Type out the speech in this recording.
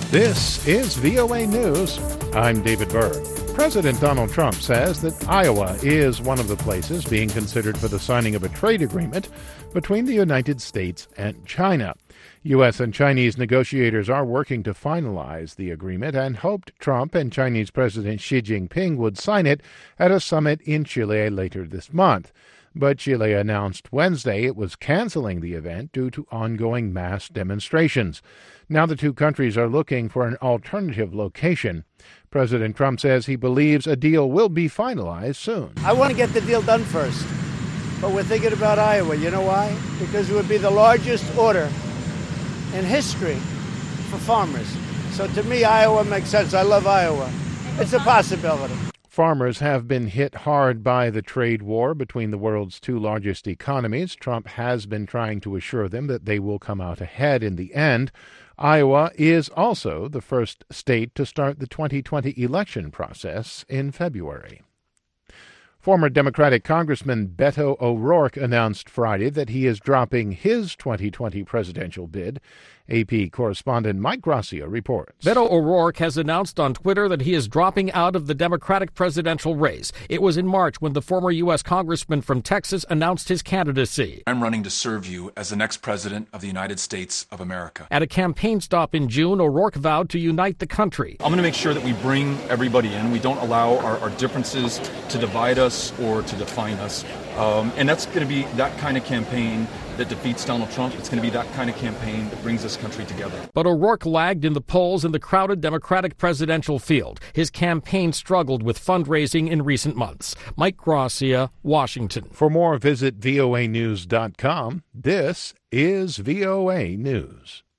This is VOA News. I'm David Berg. President Donald Trump says that Iowa is one of the places being considered for the signing of a trade agreement between the United States and China. U.S. and Chinese negotiators are working to finalize the agreement and hoped Trump and Chinese President Xi Jinping would sign it at a summit in Chile later this month. But Chile announced Wednesday it was canceling the event due to ongoing mass demonstrations. Now the two countries are looking for an alternative location. President Trump says he believes a deal will be finalized soon. I want to get the deal done first, but we're thinking about Iowa. You know why? Because it would be the largest order in history for farmers. So to me, Iowa makes sense. I love Iowa. It's a possibility. Farmers have been hit hard by the trade war between the world's two largest economies. Trump has been trying to assure them that they will come out ahead in the end. Iowa is also the first state to start the 2020 election process in February. Former Democratic Congressman Beto O'Rourke announced Friday that he is dropping his 2020 presidential bid. AP correspondent Mike Gracia reports. Beto O'Rourke has announced on Twitter that he is dropping out of the Democratic presidential race. It was in March when the former U.S. congressman from Texas announced his candidacy. I'm running to serve you as the next president of the United States of America. At a campaign stop in June, O'Rourke vowed to unite the country. I'm going to make sure that we bring everybody in. We don't allow our differences to divide us or to define us. And that's going to be that kind of campaign that defeats Donald Trump. It's going to be that kind of campaign that brings this country together. But O'Rourke lagged in the polls in the crowded Democratic presidential field. His campaign struggled with fundraising in recent months. Mike Gracia, Washington. For more, visit voanews.com. This is VOA News.